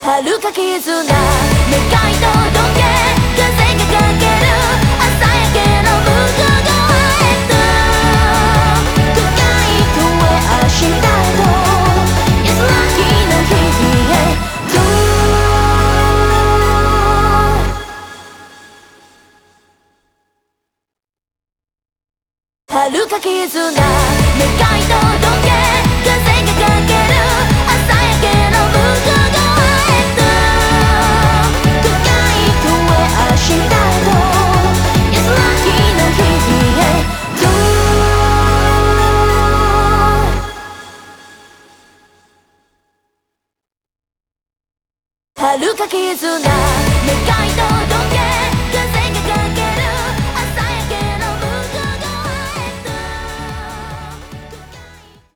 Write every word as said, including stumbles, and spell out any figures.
遥か絆願い届け風がかける朝焼けの向こう側へと深い声明日と安らぎの日々へと遥か絆願い届け風がかける朝焼けの向こう側へと深い声明日と安らぎの日々へと遥か絆願い届け